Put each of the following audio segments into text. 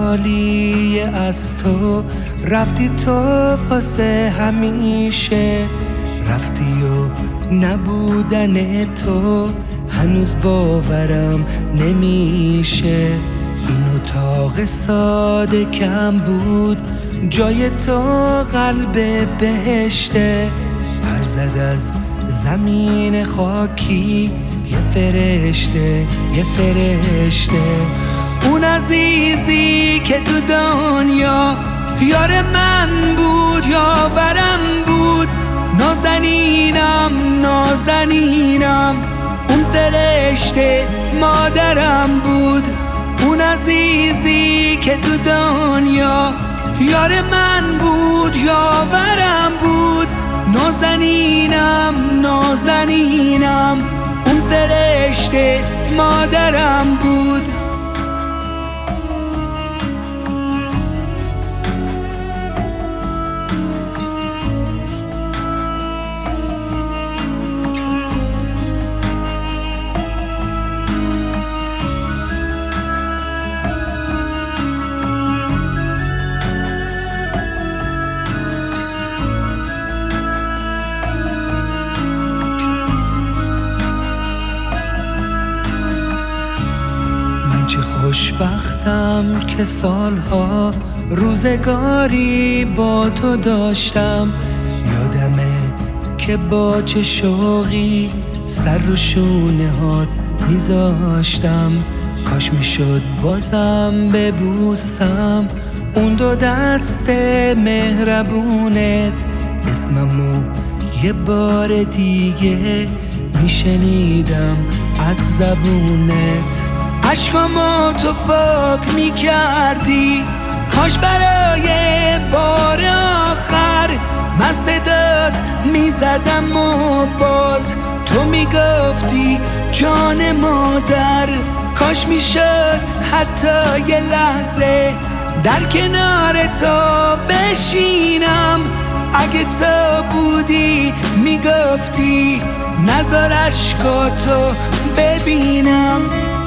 خالی از تو، رفتی تو واسه همیشه، رفتی و نبودن تو هنوز باورم نمیشه. این اتاق ساده کم بود، جای تو قلب بهشته، پر زد از زمین خاکی یه فرشته، یه فرشته. اون عزیزی که تو دنیا یار من بود، یاورم بود، نازنینم نازنینم. اون فرشته مادرم بود، اون عزیزی که تو دنیا یار من بود، یاورم بود، نازنینم نازنینم. اون فرشته مادرم بود. چه خوشبختم که سالها روزگاری با تو داشتم. یادمه که با چه شوقی سر رو شونه هات میذاشتم. کاش میشد بازم ببوسم اون دو دست مهربونت، اسممو یه بار دیگه میشنیدم از زبونت. عشقامو تو پاک میکردی، کاش برای بار آخر من صدات میزدم و باز تو میگفتی جان مادر. کاش میشد حتی یه لحظه در کنار تو بشینم، اگه تو بودی میگفتی نذار عشقاتو ببینم.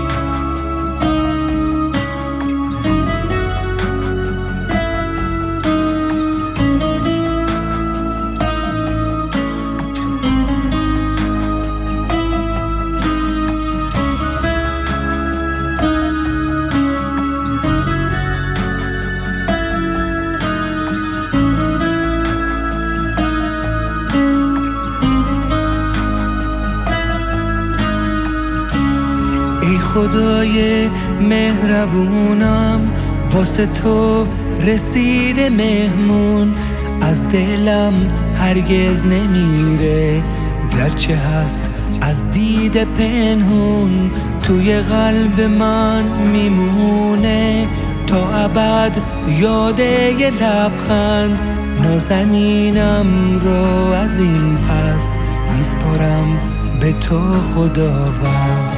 ای خدای مهربونم، واسه تو رسیده مهمون، از دلم هرگز نمیره، گرچه هست از دید پنهون، توی قلب من میمونه تا ابد. یاده یه لبخند نازنینم رو از این پس میسپارم به تو خداوند.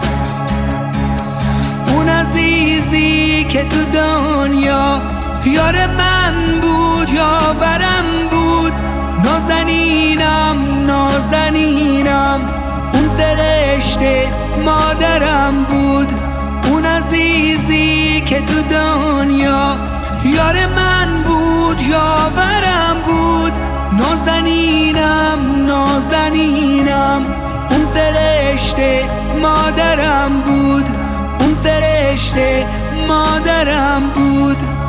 اون عزیزی که تو دنیا یار من بود، یاورم بود، نازنینم نازنینم. اون فرشته مادرم بود، اون عزیزی که تو دنیا یار من بود، یاورم بود، نازنینم نازنینم. اون فرشته مادرم بود، اون فرشته مادرم بود.